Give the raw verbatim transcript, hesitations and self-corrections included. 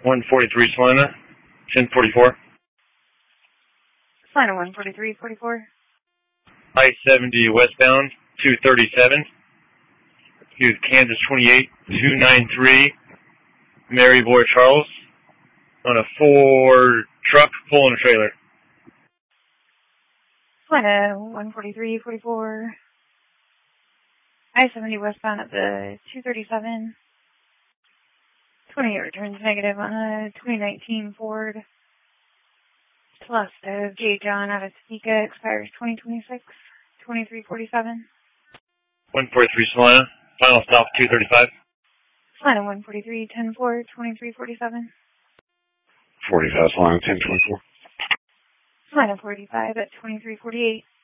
one forty-three Salina, ten forty-four. Salina one forty-three forty-four. I seventy westbound, two thirty-seven. Use Kansas twenty-eight, two ninety-three, Maryboy Charles, on a Ford truck pulling a trailer. Salina one forty-three forty-four. I seventy westbound at the two thirty-seven. twenty-eight returns negative on a twenty nineteen Ford Plus of J. John out of Topeka, expires twenty twenty-six, twenty-three forty-seven. one forty-three Salina, final stop two thirty-five. Salina one forty-three ten four, twenty-three forty-seven. forty-five Salina, ten twenty-four. Salina forty-five at twenty-three forty-eight.